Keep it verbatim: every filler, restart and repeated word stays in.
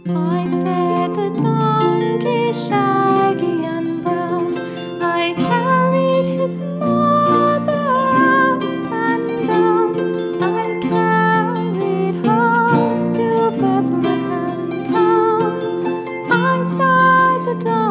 I said the donkey shaggy and brown, I carried his mother up and down. I carried her to Bethlehem town. I said the donkey